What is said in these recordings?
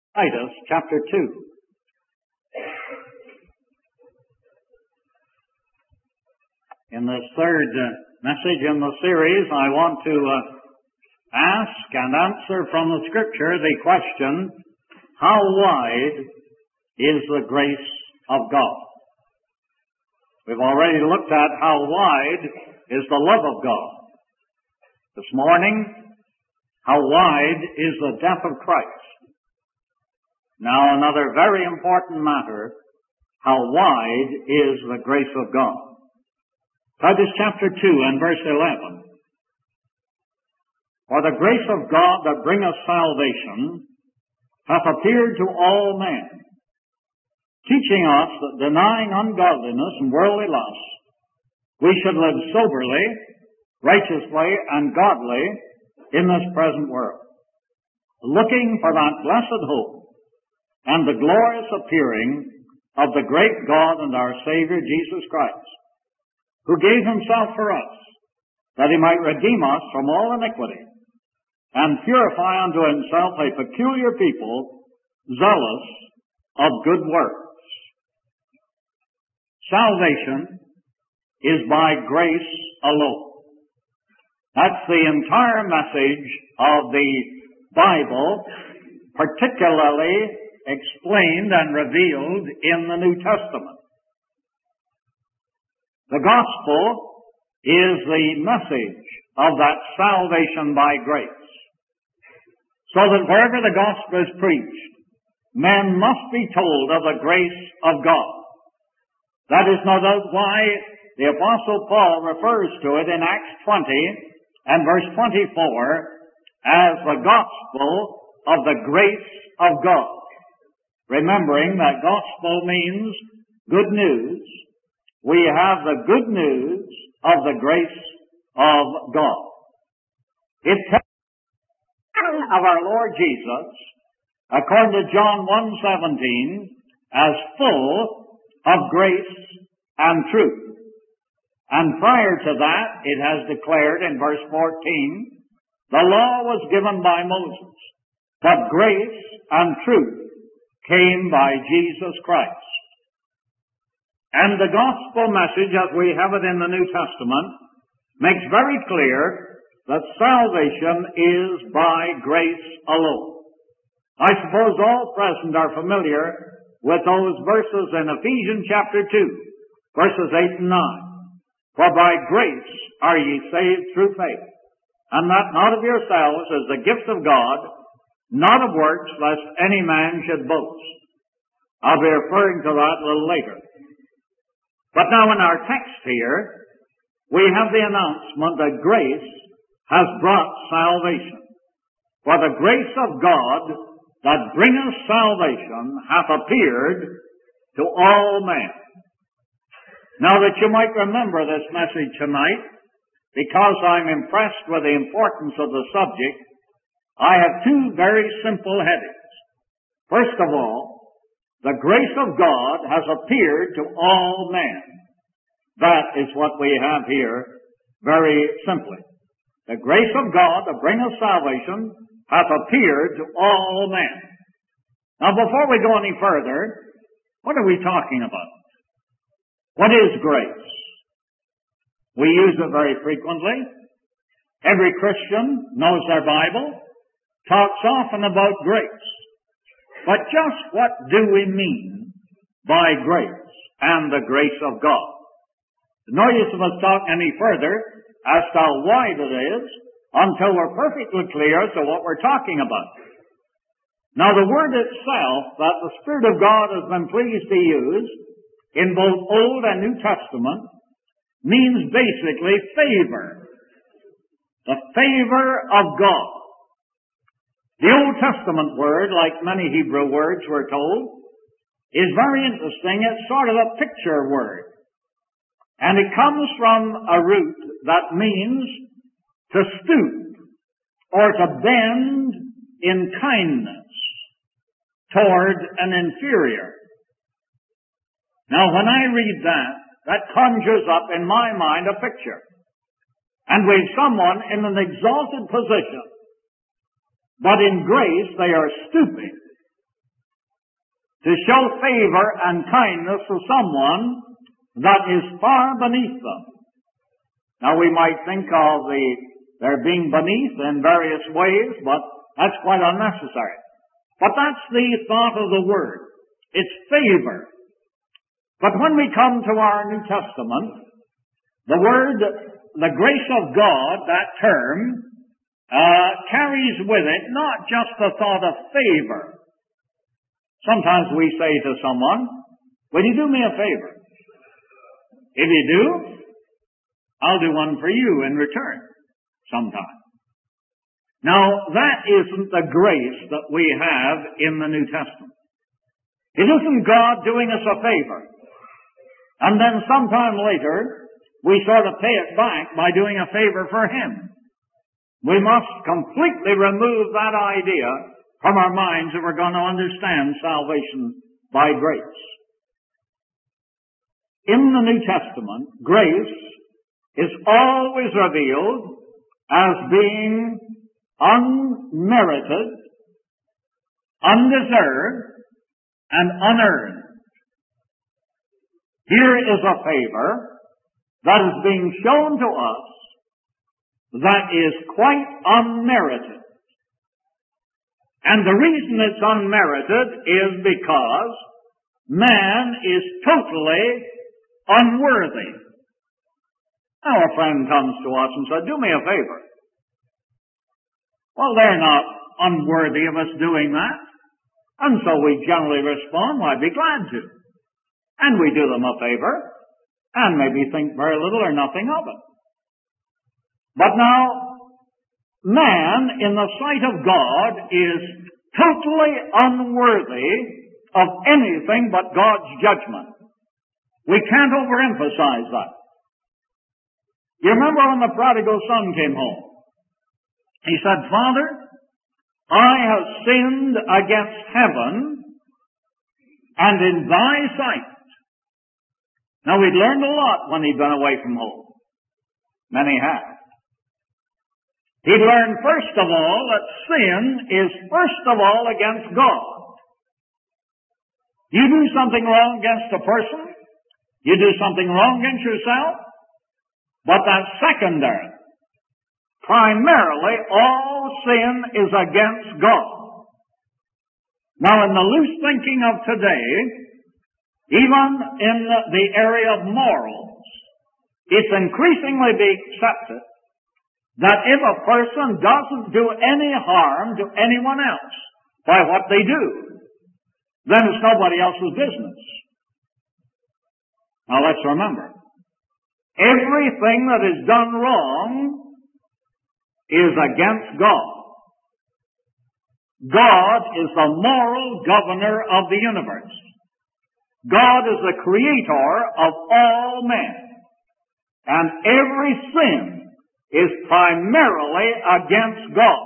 Titus chapter 2. In this third message in the series, I want to ask and answer from the Scripture the question, how wide is the grace of God? We've already looked at how wide is the love of God. This morning, how wide is the death of Christ? Now another very important matter, how wide is the grace of God? Titus chapter 2 and verse 11. For the grace of God that bringeth salvation hath appeared to all men, teaching us that denying ungodliness and worldly lust, we should live soberly, righteously, and godly in this present world, looking for that blessed hope and the glorious appearing of the great God and our Savior Jesus Christ, who gave himself for us, that he might redeem us from all iniquity, and purify unto himself a peculiar people, zealous of good works. Salvation is by grace alone. That's the entire message of the Bible, particularly explained and revealed in the New Testament. The gospel is the message of that salvation by grace. So that wherever the gospel is preached, men must be told of the grace of God. That is no doubt why the Apostle Paul refers to it in Acts 20 and verse 24 as the gospel of the grace of God. Remembering that gospel means good news, we have the good news of the grace of God. It tells of our Lord Jesus, according to John 1:17, as full of grace and truth. And prior to that, it has declared in verse 14, the law was given by Moses, but grace and truth came by Jesus Christ. And the gospel message, as we have it in the New Testament, makes very clear that salvation is by grace alone. I suppose all present are familiar with those verses in Ephesians chapter 2, verses 8 and 9. For by grace are ye saved through faith, and that not of yourselves is the gift of God, not of works, lest any man should boast. I'll be referring to that a little later. But now in our text here, we have the announcement that grace has brought salvation. For the grace of God that bringeth salvation hath appeared to all men. Now that you might remember this message tonight, because I'm impressed with the importance of the subject, I have two very simple headings. First of all, the grace of God has appeared to all men. That is what we have here very simply. The grace of God that bringeth salvation hath appeared to all men. Now before we go any further, what are we talking about? What is grace? We use it very frequently. Every Christian knows their Bible, talks often about grace. But just what do we mean by grace and the grace of God? No use of us talk any further as to how wide it is until we're perfectly clear as to what we're talking about. Now the word itself that the Spirit of God has been pleased to use in both Old and New Testament means basically favor. The favor of God. The Old Testament word, like many Hebrew words we're told, is very interesting. It's sort of a picture word. And it comes from a root that means to stoop or to bend in kindness toward an inferior. Now when I read that conjures up in my mind a picture. And we've someone in an exalted position, but in grace they are stooping to show favor and kindness to someone that is far beneath them. Now we might think of their being beneath in various ways, but that's quite unnecessary. But that's the thought of the word. It's favor. But when we come to our New Testament, the word, the grace of God, that term, carries with it not just the thought of favor. Sometimes we say to someone, will you do me a favor? If you do, I'll do one for you in return sometime. Now, that isn't the grace that we have in the New Testament. It isn't God doing us a favor, and then sometime later, we sort of pay it back by doing a favor for Him. We must completely remove that idea from our minds if we're going to understand salvation by grace. In the New Testament, grace is always revealed as being unmerited, undeserved, and unearned. Here is a favor that is being shown to us that is quite unmerited. And the reason it's unmerited is because man is totally unworthy. Now a friend comes to us and says, do me a favor. Well, they're not unworthy of us doing that. And so we generally respond, well, I'd be glad to. And we do them a favor, and maybe think very little or nothing of it. But now, man, in the sight of God, is totally unworthy of anything but God's judgment. We can't overemphasize that. You remember when the prodigal son came home? He said, Father, I have sinned against heaven and in thy sight. Now, we'd learned a lot when he'd been away from home. Many have. He'd learned, first of all, that sin is first of all against God. You do something wrong against a person, you do something wrong against yourself, but that's secondary. Primarily, all sin is against God. Now, in the loose thinking of today, even in the area of morals, it's increasingly being accepted that if a person doesn't do any harm to anyone else by what they do, then it's nobody else's business. Now let's remember, everything that is done wrong is against God. God is the moral governor of the universe. God is the creator of all men. And every sin is primarily against God.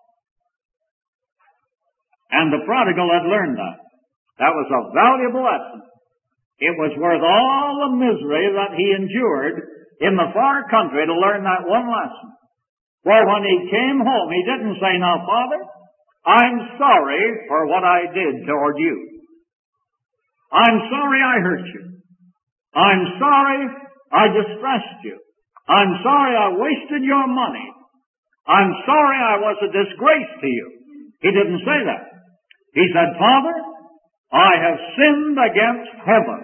And the prodigal had learned that. That was a valuable lesson. It was worth all the misery that he endured in the far country to learn that one lesson. For when he came home, he didn't say, now, Father, I'm sorry for what I did toward you. I'm sorry I hurt you. I'm sorry I distressed you. I'm sorry I wasted your money. I'm sorry I was a disgrace to you. He didn't say that. He said, Father, I have sinned against heaven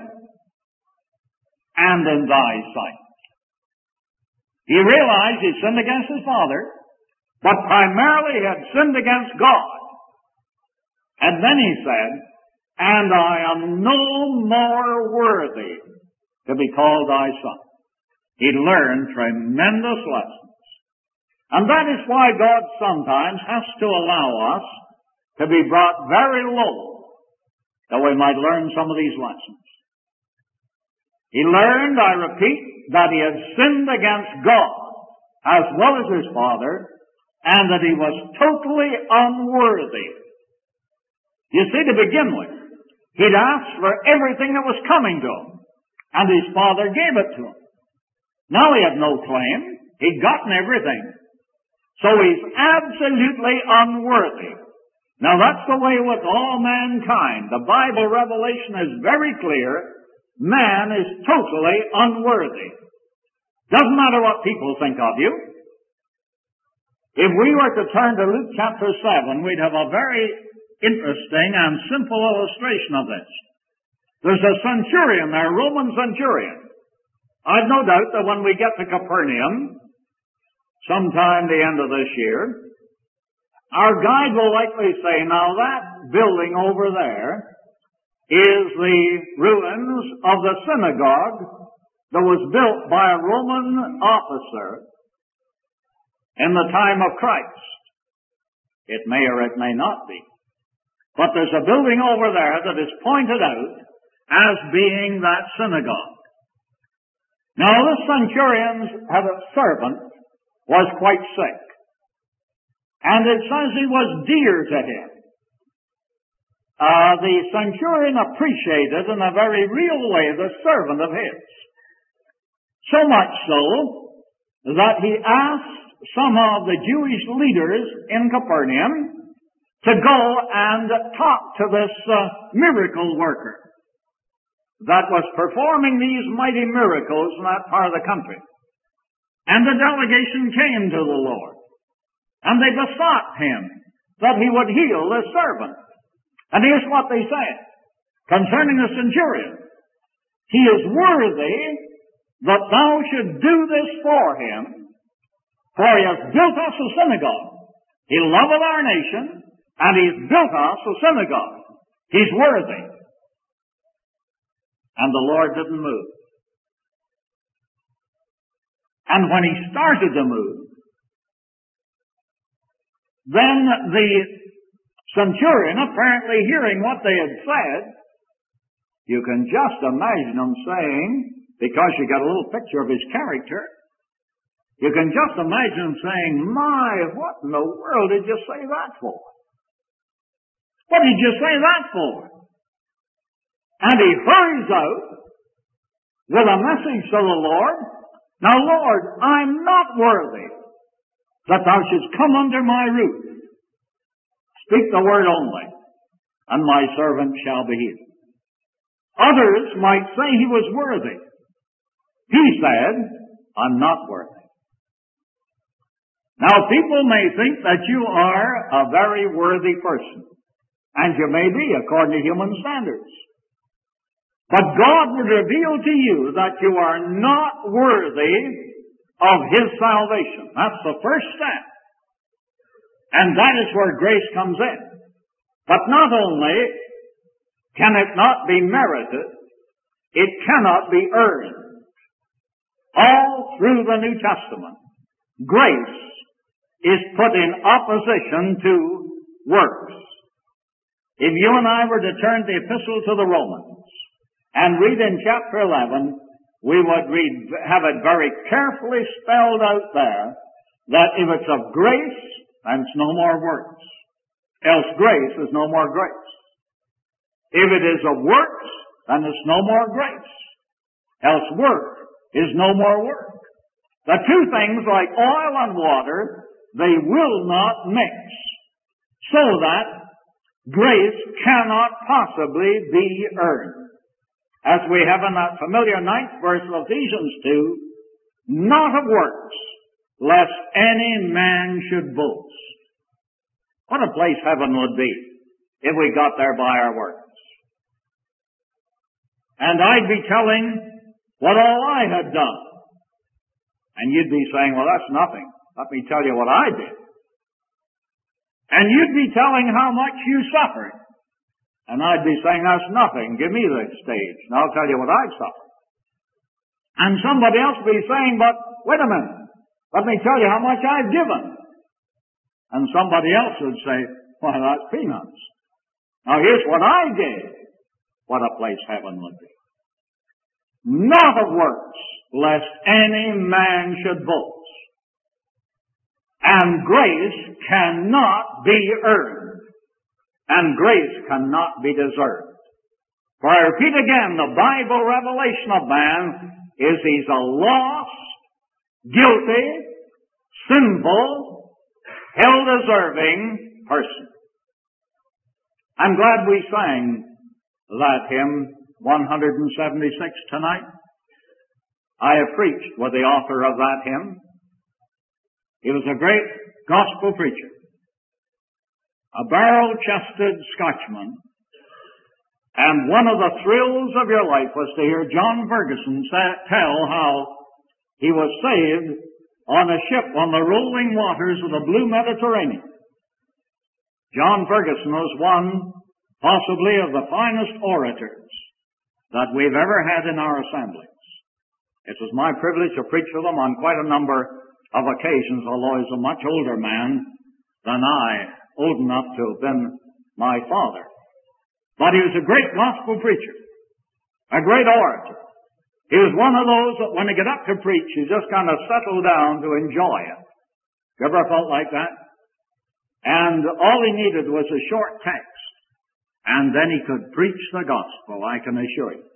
and in thy sight. He realized he sinned against his father, but primarily he had sinned against God. And then he said, and I am no more worthy to be called thy son. He learned tremendous lessons. And that is why God sometimes has to allow us to be brought very low, that we might learn some of these lessons. He learned, I repeat, that he had sinned against God as well as his father, and that he was totally unworthy. You see, to begin with, he'd asked for everything that was coming to him, and his father gave it to him. Now he had no claim. He'd gotten everything. So he's absolutely unworthy. Now that's the way with all mankind. The Bible revelation is very clear. Man is totally unworthy. Doesn't matter what people think of you. If we were to turn to Luke chapter 7, we'd have a very interesting and simple illustration of this. There's a centurion there, a Roman centurion. I've no doubt that when we get to Capernaum, sometime the end of this year, our guide will likely say, now that building over there is the ruins of the synagogue that was built by a Roman officer in the time of Christ. It may or it may not be. But there's a building over there that is pointed out as being that synagogue. Now, the centurion's servant was quite sick. And it says he was dear to him. The centurion appreciated in a very real way the servant of his. So much so that he asked some of the Jewish leaders in Capernaum to go and talk to this miracle worker that was performing these mighty miracles in that part of the country. And the delegation came to the Lord. And they besought him that he would heal this servant. And here's what they said concerning the centurion. He is worthy that thou should do this for him, for he has built us a synagogue. He loveth our nation, and he's built us a synagogue. He's worthy. And the Lord didn't move. And when he started to move, then the centurion, apparently hearing what they had said, you can just imagine him saying, because you got a little picture of his character, you can just imagine him saying, my, what in the world did you say that for? What did you say that for? And he hurries out with a message to the Lord. Now, Lord, I'm not worthy that thou shouldst come under my roof. Speak the word only, and my servant shall be healed. Others might say he was worthy. He said, I'm not worthy. Now, people may think that you are a very worthy person, and you may be, according to human standards. But God would reveal to you that you are not worthy of His salvation. That's the first step. And that is where grace comes in. But not only can it not be merited, it cannot be earned. All through the New Testament, grace is put in opposition to works. If you and I were to turn the epistle to the Romans and read in chapter 11, we would have it very carefully spelled out there that if it's of grace, then it's no more works. Else grace is no more grace. If it is of works, then it's no more grace. Else work is no more work. The two things, like oil and water, they will not mix, so that grace cannot possibly be earned. As we have in that familiar 9th verse of Ephesians 2, not of works, lest any man should boast. What a place heaven would be if we got there by our works. And I'd be telling what all I had done. And you'd be saying, well, that's nothing. Let me tell you what I did. And you'd be telling how much you suffered. And I'd be saying, that's nothing. Give me the stage, and I'll tell you what I've suffered. And somebody else would be saying, but wait a minute. Let me tell you how much I've given. And somebody else would say, well, that's peanuts. Now here's what I did. What a place heaven would be. Not of works, lest any man should boast. And grace cannot be earned. And grace cannot be deserved. For I repeat again, the Bible revelation of man is he's a lost, guilty, sinful, hell-deserving person. I'm glad we sang that hymn 176 tonight. I have preached with the author of that hymn. He was a great gospel preacher, a barrel-chested Scotchman, and one of the thrills of your life was to hear John Ferguson tell how he was saved on a ship on the rolling waters of the blue Mediterranean. John Ferguson was one, possibly, of the finest orators that we've ever had in our assemblies. It was my privilege to preach with him on quite a number of occasions, although he's a much older man than I, old enough to have been my father. But he was a great gospel preacher, a great orator. He was one of those that when he got up to preach, he just kind of settled down to enjoy it. You ever felt like that? And all he needed was a short text, and then he could preach the gospel, I can assure you.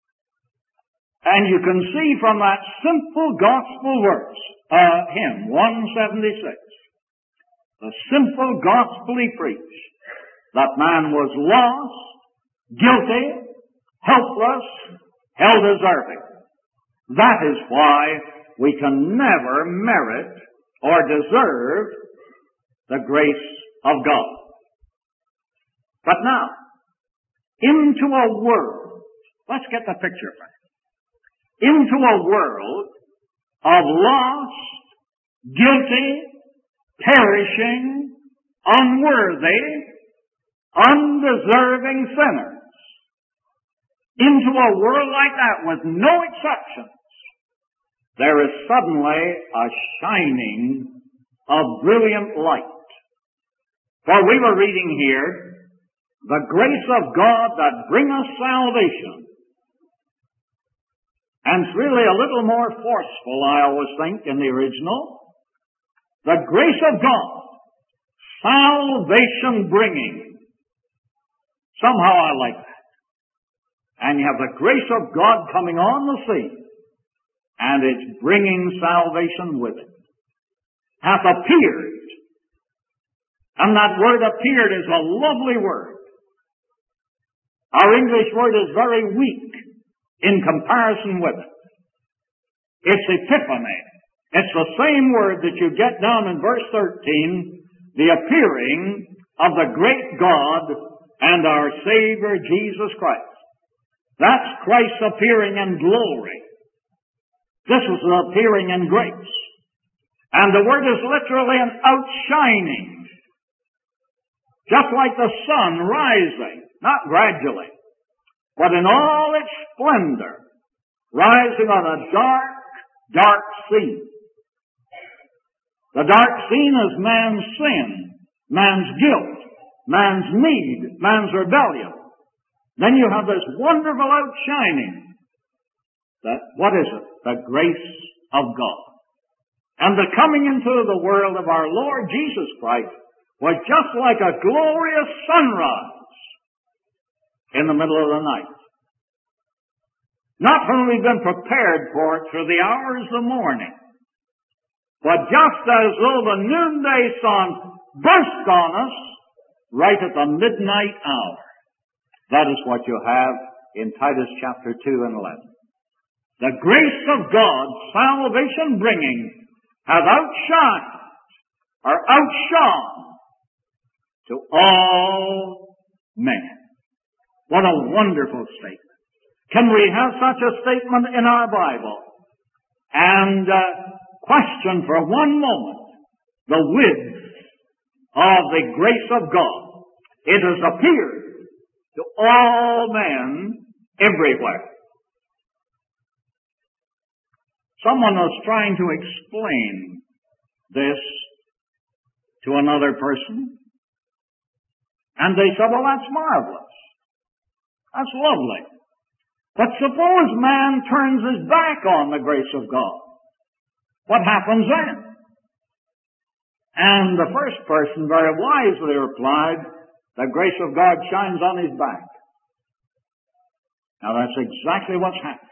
And you can see from that simple gospel verse, hymn 176, the simple gospel he preached, that man was lost, guilty, helpless, hell deserving. That is why we can never merit or deserve the grace of God. But now, into a world, let's get the picture first. Into a world of lost, guilty, perishing, unworthy, undeserving sinners. Into a world like that with no exceptions, there is suddenly a shining of brilliant light. For we were reading here, the grace of God that bringeth salvation. And it's really a little more forceful, I always think, in the original. The grace of God, salvation bringing. Somehow I like that. And you have the grace of God coming on the scene, and it's bringing salvation with it. Hath appeared. And that word appeared is a lovely word. Our English word is very weak in comparison with it. It's epiphany. It's the same word that you get down in verse 13, the appearing of the great God and our Savior Jesus Christ. That's Christ's appearing in glory. This is the appearing in grace. And the word is literally an outshining. Just like the sun rising, not gradually, but in all its splendor, rising on a dark, dark scene. The dark scene is man's sin, man's guilt, man's need, man's rebellion. Then you have this wonderful outshining. What is it? The grace of God. And the coming into the world of our Lord Jesus Christ was just like a glorious sunrise in the middle of the night. Not when we've been prepared for it through the hours of the morning, but just as though the noonday sun burst on us right at the midnight hour. That is what you have in Titus chapter 2 and 11. The grace of God, salvation bringing, hath outshone to all men. What a wonderful statement. Can we have such a statement in our Bible and question for one moment the width of the grace of God? It has appeared to all men everywhere. Someone was trying to explain this to another person, and they said, well, that's marvelous. That's lovely. But suppose man turns his back on the grace of God. What happens then? And the first person very wisely replied, the grace of God shines on his back. Now that's exactly what's happening.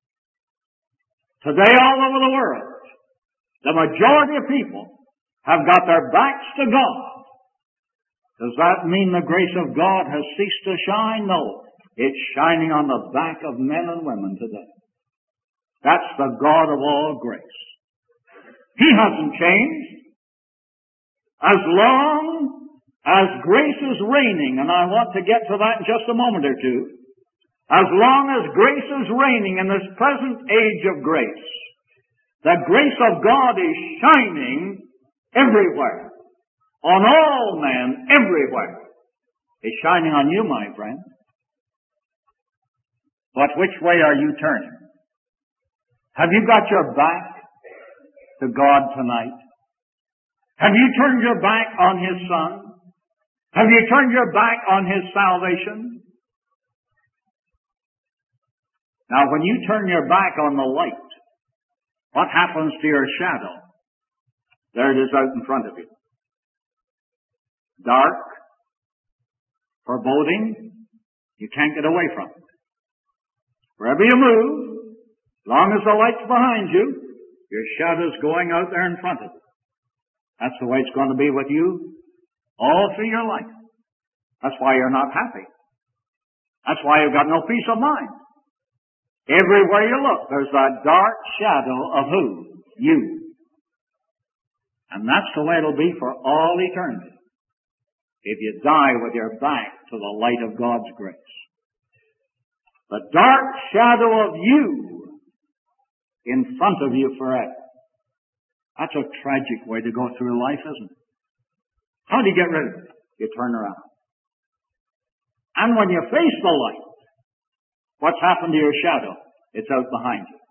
Today all over the world, the majority of people have got their backs to God. Does that mean the grace of God has ceased to shine? No. It's shining on the back of men and women today. That's the God of all grace. He hasn't changed. As long as grace is reigning, and I want to get to that in just a moment or two, as long as grace is reigning in this present age of grace, the grace of God is shining everywhere, on all men, everywhere. It's shining on you, my friend. But which way are you turning? Have you got your back to God tonight? Have you turned your back on His Son? Have you turned your back on His salvation? Now, when you turn your back on the light, what happens to your shadow? There it is out in front of you. Dark, foreboding, you can't get away from it. Wherever you move, as long as the light's behind you, your shadow's going out there in front of you. That's the way it's going to be with you all through your life. That's why you're not happy. That's why you've got no peace of mind. Everywhere you look, there's that dark shadow of who? You. And that's the way it'll be for all eternity, if you die with your back to the light of God's grace. The dark shadow of you in front of you forever. That's a tragic way to go through life, isn't it? How do you get rid of it? You turn around. And when you face the light, what's happened to your shadow? It's out behind you.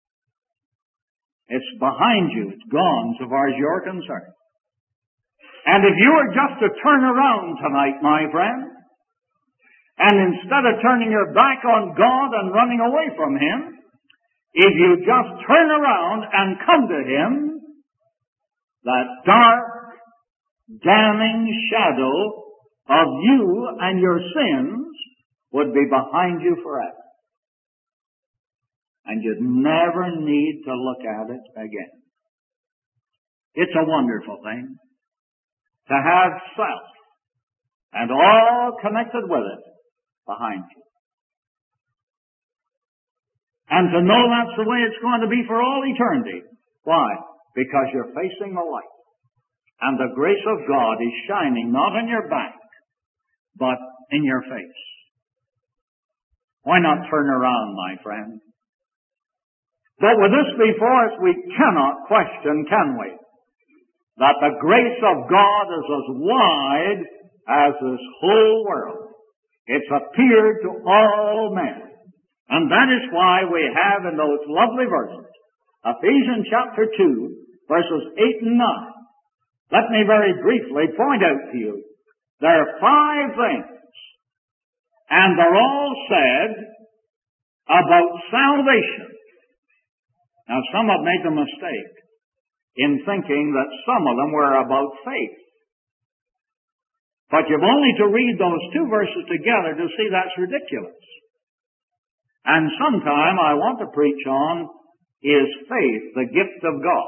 It's behind you. It's gone so far as you're concerned. And if you were just to turn around tonight, my friend, and instead of turning your back on God and running away from Him, if you just turn around and come to Him, that dark, damning shadow of you and your sins would be behind you forever. And you'd never need to look at it again. It's a wonderful thing to have self and all connected with it behind you. And to know that's the way it's going to be for all eternity. Why? Because you're facing the light. And the grace of God is shining not in your back, but in your face. Why not turn around, my friend? But with this before us, we cannot question, can we, that the grace of God is as wide as this whole world. It's appeared to all men. And that is why we have in those lovely verses, Ephesians chapter 2, verses 8 and 9. Let me very briefly point out to you, there are 5 things, and they're all said about salvation. Now, some have made the mistake in thinking that some of them were about faith. But you've only to read those 2 verses together to see that's ridiculous. And sometime I want to preach on, is faith the gift of God?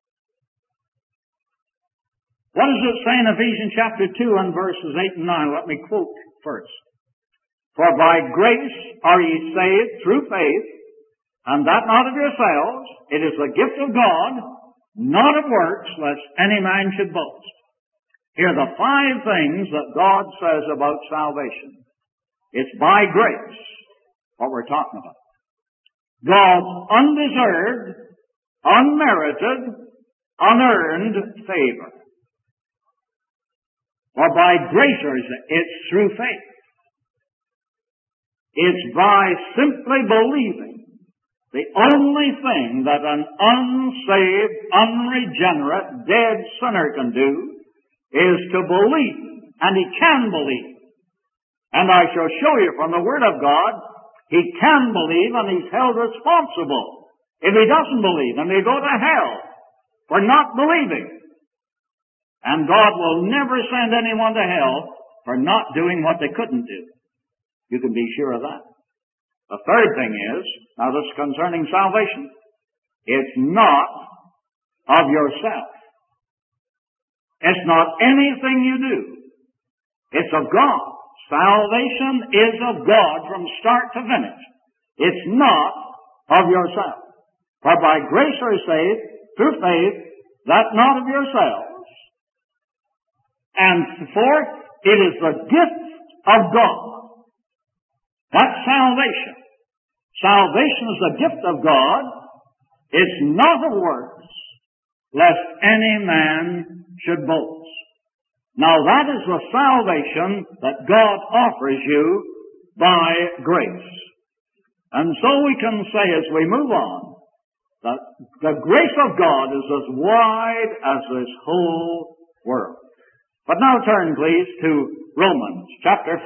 What does it say in Ephesians chapter 2 and verses 8 and 9? Let me quote first. For by grace are ye saved through faith, and that not of yourselves, it is the gift of God, not of works, lest any man should boast. Here are the 5 things that God says about salvation. It's by grace, what we're talking about. God's undeserved, unmerited, unearned favor. For by grace, it's through faith. It's by simply believing. The only thing that an unsaved, unregenerate, dead sinner can do is to believe. And he can believe. And I shall show you from the Word of God, he can believe and he's held responsible. If he doesn't believe, then he'll go to hell for not believing. And God will never send anyone to hell for not doing what they couldn't do. You can be sure of that. The third thing is, now this is concerning salvation, it's not of yourself. It's not anything you do. It's of God. Salvation is of God from start to finish. It's not of yourself. For by grace are saved through faith, that not of yourselves. And fourth, it is the gift of God. That's salvation. Salvation is the gift of God. It's not of works, lest any man should boast. Now that is the salvation that God offers you by grace. And so we can say as we move on, that the grace of God is as wide as this whole world. But now turn please to Romans chapter 5.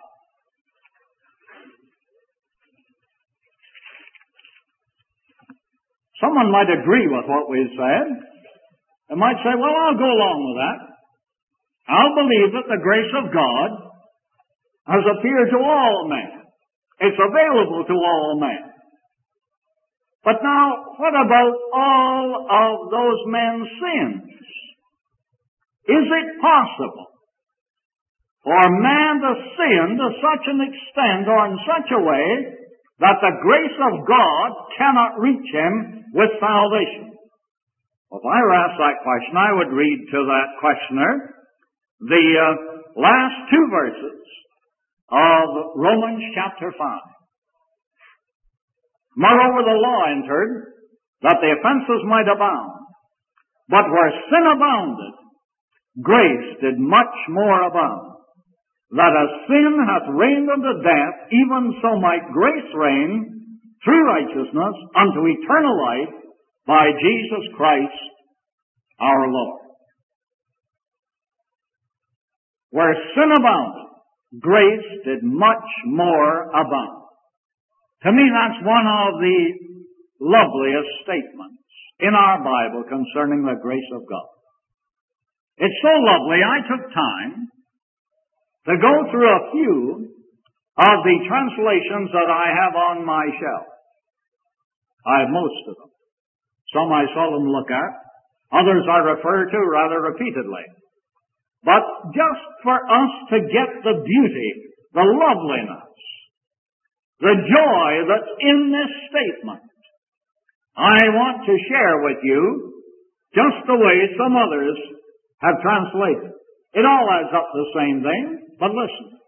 Someone might agree with what we've said. They might say, well, I'll go along with that. I'll believe that the grace of God has appeared to all men. It's available to all men. But now, what about all of those men's sins? Is it possible for man to sin to such an extent or in such a way that the grace of God cannot reach him with salvation? Well, if I were asked that question, I would read to that questioner the last two verses of Romans chapter 5. Moreover, the law entered, that the offenses might abound. But where sin abounded, grace did much more abound. That as sin hath reigned unto death, even so might grace reign through righteousness unto eternal life by Jesus Christ our Lord. Where sin abounded, grace did much more abound. To me, that's one of the loveliest statements in our Bible concerning the grace of God. It's so lovely, I took time to go through a few of the translations that I have on my shelf. I have most of them. Some I seldom look at. Others I refer to rather repeatedly. But just for us to get the beauty, the loveliness, the joy that's in this statement, I want to share with you just the way some others have translated. It all adds up to the same thing, but listen.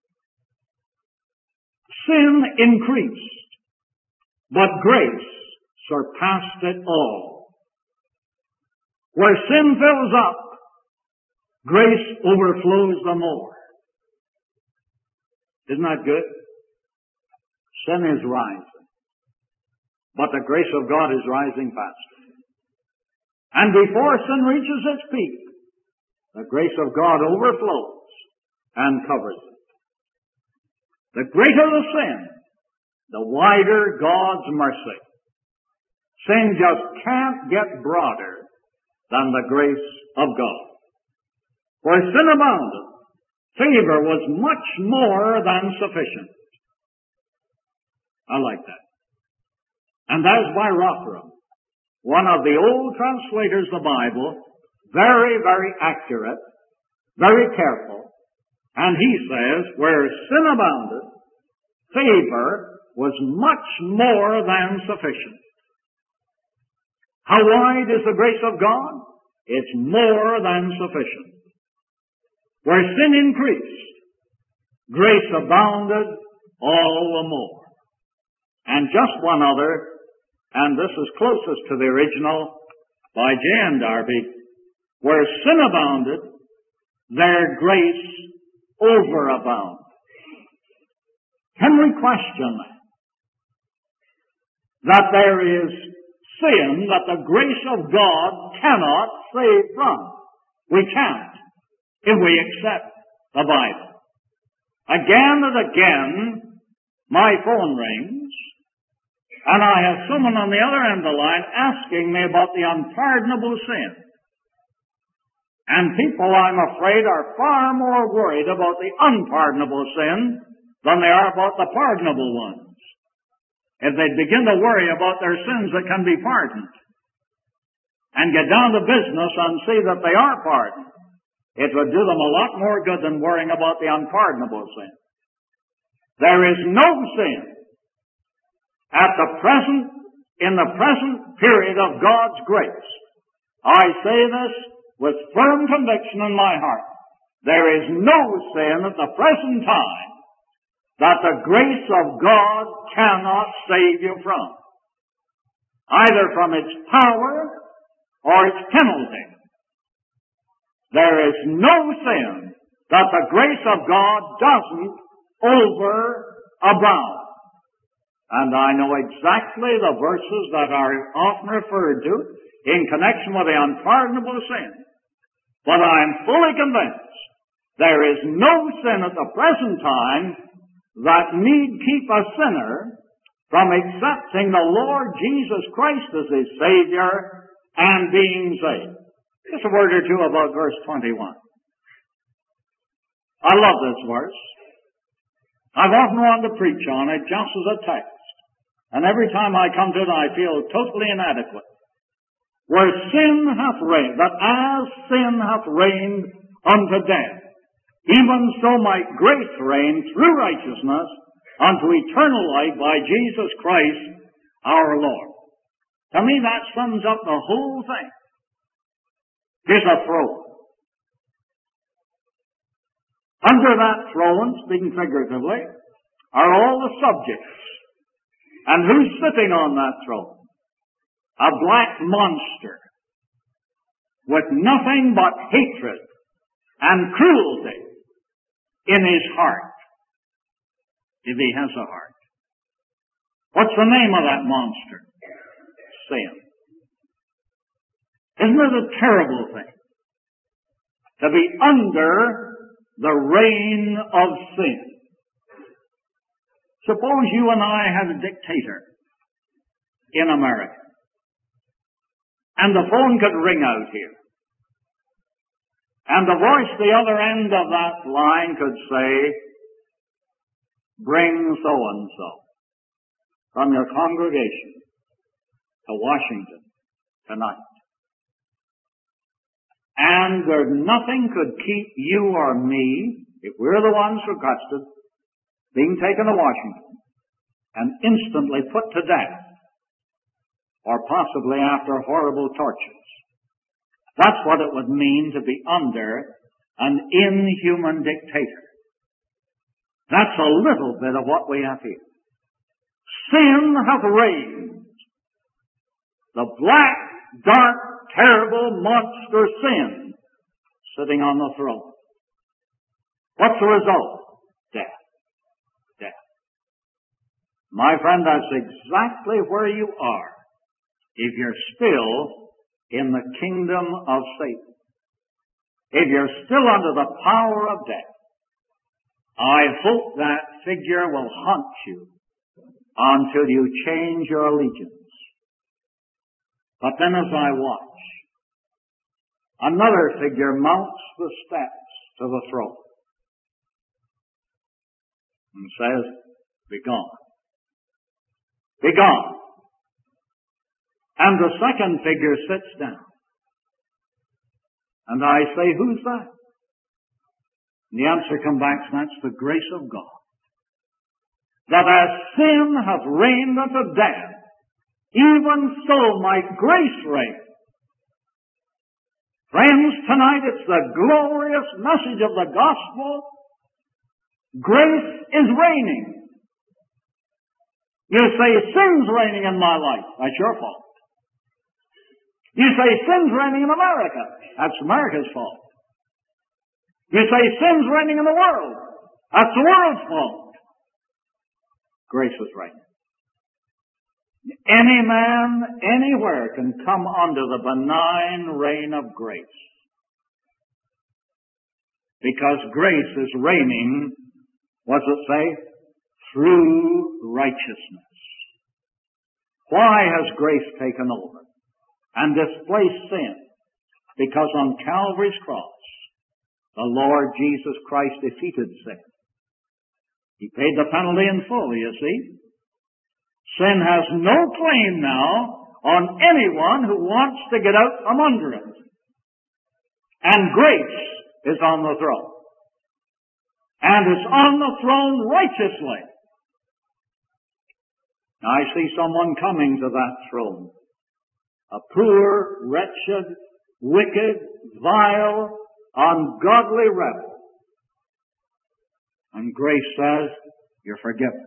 Sin increased, but grace surpassed it all. Where sin fills up, grace overflows the more. Isn't that good? Sin is rising, but the grace of God is rising faster. And before sin reaches its peak, the grace of God overflows and covers it. The greater the sin, the wider God's mercy. Sin just can't get broader than the grace of God. Where sin abounded, favor was much more than sufficient. I like that. And that's by Rotherham, one of the old translators of the Bible, very, very accurate, very careful. And he says, where sin abounded, favor was much more than sufficient. How wide is the grace of God? It's more than sufficient. Where sin increased, grace abounded all the more. And just one other, and this is closest to the original, by J.N. Darby, where sin abounded, there grace overabounded. Can we question that there is sin that the grace of God cannot save from? We can't, if we accept the Bible. Again and again, my phone rings, and I have someone on the other end of the line asking me about the unpardonable sin. And people, I'm afraid, are far more worried about the unpardonable sin than they are about the pardonable ones. If they begin to worry about their sins that can be pardoned, and get down to business and see that they are pardoned, It would do them a lot more good than worrying about the unpardonable sin. There is no sin in the present period of God's grace. I say this with firm conviction in my heart. There is no sin at the present time that the grace of God cannot save you from, either from its power or its penalty. There is no sin that the grace of God doesn't overabound. And I know exactly the verses that are often referred to in connection with the unpardonable sin. But I am fully convinced there is no sin at the present time that need keep a sinner from accepting the Lord Jesus Christ as his Savior and being saved. Just a word or two about verse 21. I love this verse. I've often wanted to preach on it just as a text. And every time I come to it, I feel totally inadequate. Where sin hath reigned, that as sin hath reigned unto death, even so might grace reign through righteousness unto eternal life by Jesus Christ our Lord. To me, that sums up the whole thing. Here's a throne. Under that throne, speaking figuratively, are all the subjects. And who's sitting on that throne? A black monster with nothing but hatred and cruelty in his heart, if he has a heart. What's the name of that monster? Sin. Isn't it a terrible thing to be under the reign of sin? Suppose you and I had a dictator in America, and the phone could ring out here, and the voice at the other end of that line could say, bring so-and-so from your congregation to Washington tonight. And there nothing could keep you or me, if we're the ones requested, being taken to Washington and instantly put to death, or possibly after horrible tortures. That's what it would mean to be under an inhuman dictator. That's a little bit of what we have here. Sin hath reigned. The black, dark, terrible monster sin sitting on the throne. What's the result? Death. Death. My friend, that's exactly where you are if you're still in the kingdom of Satan. If you're still under the power of death, I hope that figure will haunt you until you change your allegiance. But then as I watch, another figure mounts the steps to the throne and says, be gone. Be gone. And the second figure sits down. And I say, who's that? And the answer comes back, that's the grace of God. That as sin hath reigned unto death, even so might grace reign. Friends, tonight it's the glorious message of the gospel. Grace is reigning. You say, sin's reigning in my life. That's your fault. You say, sin's reigning in America. That's America's fault. You say, sin's reigning in the world. That's the world's fault. Grace is reigning. Any man, anywhere can come under the benign reign of grace. Because grace is reigning, what's it say? Through righteousness. Why has grace taken over and displaced sin? Because on Calvary's cross, the Lord Jesus Christ defeated sin. He paid the penalty in full, you see. Sin has no claim now on anyone who wants to get out from under it. And grace is on the throne. And is on the throne righteously. Now, I see someone coming to that throne. A poor, wretched, wicked, vile, ungodly rebel. And grace says, you're forgiven.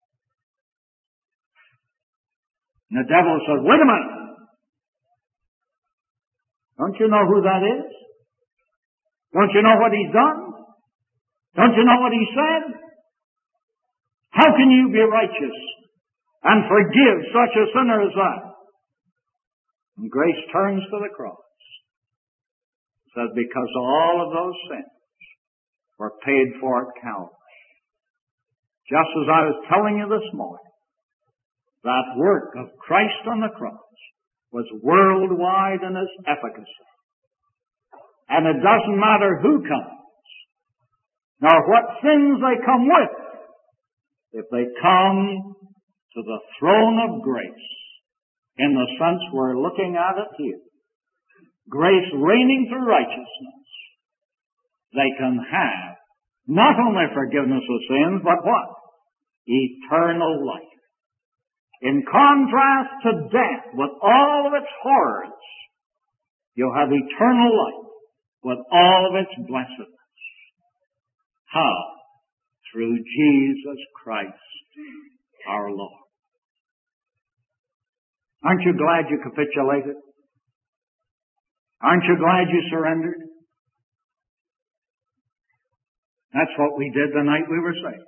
And the devil says, wait a minute. Don't you know who that is? Don't you know what he's done? Don't you know what he said? How can you be righteous and forgive such a sinner as that? And grace turns to the cross. It says, because all of those sins were paid for at Calvary. Just as I was telling you this morning, that work of Christ on the cross was worldwide in its efficacy. And it doesn't matter who comes, nor what sins they come with, if they come to the throne of grace, in the sense we're looking at it here, grace reigning through righteousness, they can have not only forgiveness of sins, but what? Eternal life. In contrast to death, with all of its horrors, you'll have eternal life with all of its blessedness. How? Through Jesus Christ, our Lord. Aren't you glad you capitulated? Aren't you glad you surrendered? That's what we did the night we were saved.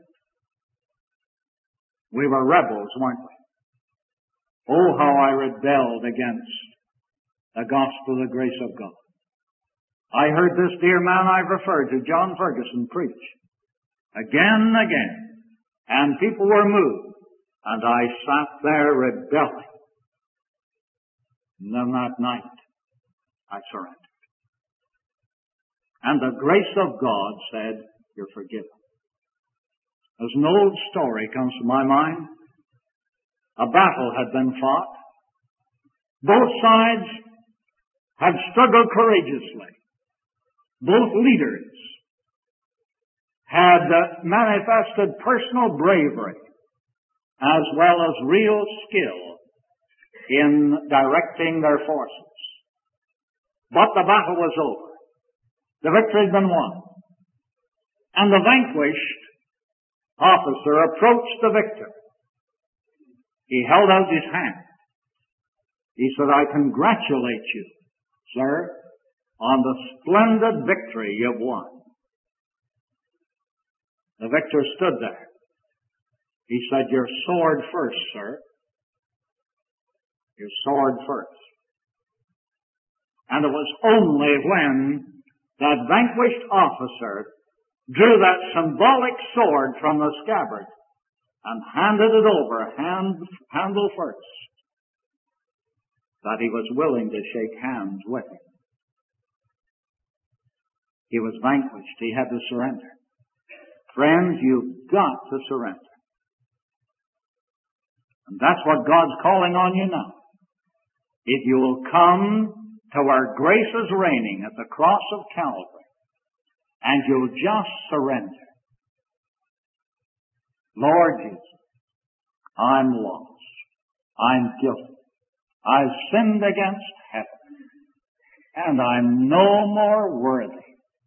We were rebels, weren't we? Oh, how I rebelled against the gospel of the grace of God. I heard this dear man I've referred to, John Ferguson, preach again and again. And people were moved. And I sat there rebelling. And then that night, I surrendered. And the grace of God said, you're forgiven. There's an old story comes to my mind. A battle had been fought. Both sides had struggled courageously. Both leaders had manifested personal bravery as well as real skill in directing their forces. But the battle was over. The victory had been won. And the vanquished officer approached the victor. He held out his hand. He said, I congratulate you, sir, on the splendid victory you've won. The victor stood there. He said, your sword first, sir. Your sword first. And it was only when that vanquished officer drew that symbolic sword from the scabbard and handed it over, handle first, that he was willing to shake hands with him. He was vanquished. He had to surrender. Friends, you've got to surrender. And that's what God's calling on you now. If you will come to where grace is reigning at the cross of Calvary, and you'll just surrender. Lord Jesus, I'm lost. I'm guilty. I've sinned against heaven, and I'm no more worthy.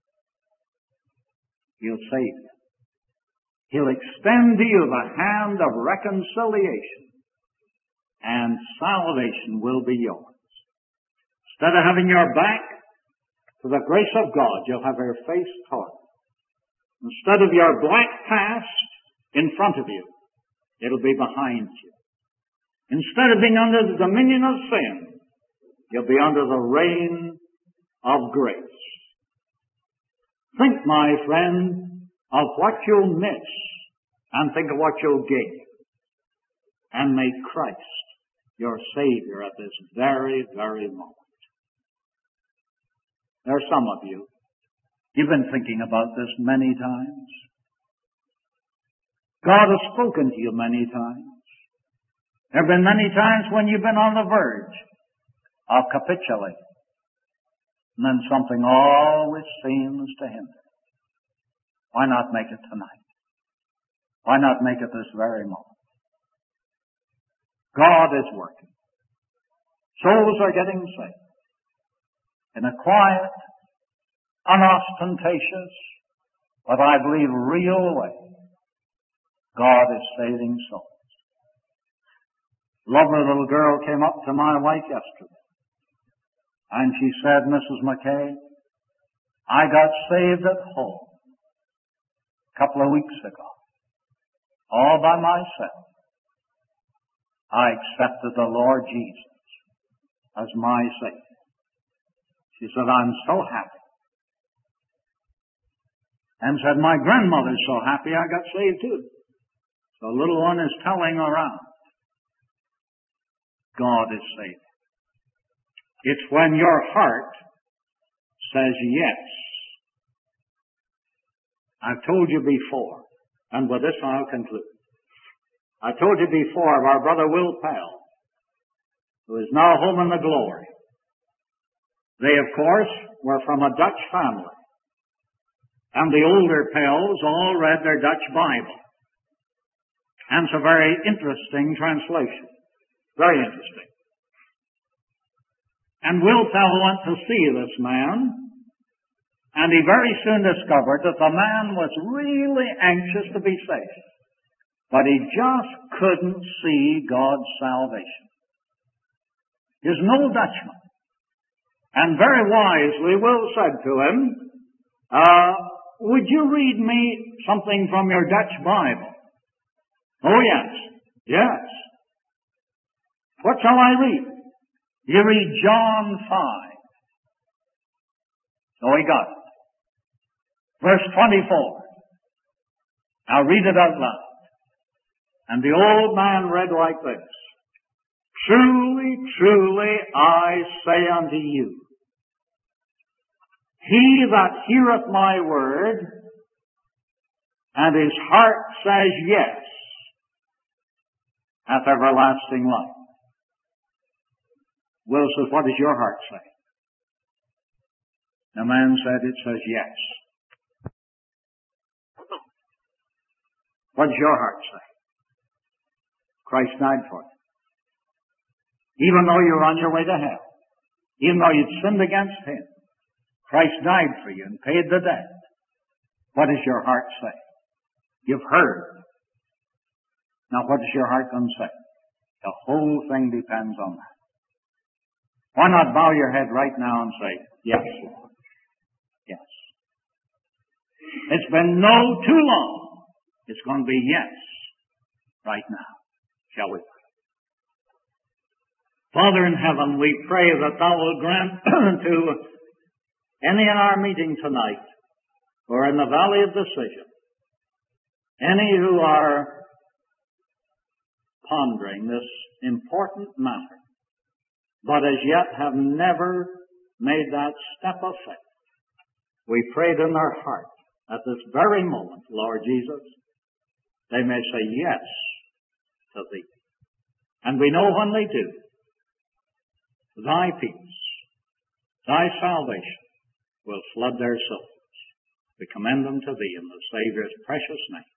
He'll save you. He'll extend to you the hand of reconciliation, and salvation will be yours. Instead of having your back to the grace of God, you'll have your face toward it. Instead of your black past in front of you, it'll be behind you. Instead of being under the dominion of sin, you'll be under the reign of grace. Think, my friend, of what you'll miss, and think of what you'll gain. And make Christ your Savior at this very, very moment. There are some of you, you've been thinking about this many times. God has spoken to you many times. There have been many times when you've been on the verge of capitulating. And then something always seems to hinder. Why not make it tonight? Why not make it this very moment? God is working. Souls are getting saved. In a quiet, unostentatious, but I believe real way, God is saving souls. Lovely little girl came up to my wife yesterday, and she said, Mrs. McKay, I got saved at home a couple of weeks ago, all by myself. I accepted the Lord Jesus as my Savior. She said, I'm so happy. And said, my grandmother's so happy I got saved too. So the little one is telling around. God is saving. It's when your heart says yes. I've told you before, and with this I'll conclude. I told you before of our brother Will Pell, who is now home in the glory. They, of course, were from a Dutch family. And the older Pells all read their Dutch Bible. And it's a very interesting translation. Very interesting. And Will Pell went to see this man, and he very soon discovered that the man was really anxious to be saved. But he just couldn't see God's salvation. He's an old Dutchman. And very wisely, Will said to him, would you read me something from your Dutch Bible? Oh, yes. Yes. What shall I read? You read John 5. So he got it. Verse 24. I'll read it out loud. And the old man read like this. Truly, truly, I say unto you, he that heareth my word, and his heart says yes, hath everlasting life. Will says, what does your heart say? The man said, it says yes. What does your heart say? Christ died for you. Even though you're on your way to hell, even though you'd sinned against him, Christ died for you and paid the debt. What does your heart say? You've heard. Now what is your heart going to say? The whole thing depends on that. Why not bow your head right now and say, yes, Lord. Yes. It's been no too long. It's going to be yes right now. Shall we pray? Father in heaven, we pray that thou will grant to any in our meeting tonight, or in the valley of decision, any who are pondering this important matter, but as yet have never made that step of faith, we prayed in their heart at this very moment, Lord Jesus, they may say yes to thee. And we know when they do, thy peace, thy salvation will flood their souls. We commend them to thee in the Savior's precious name.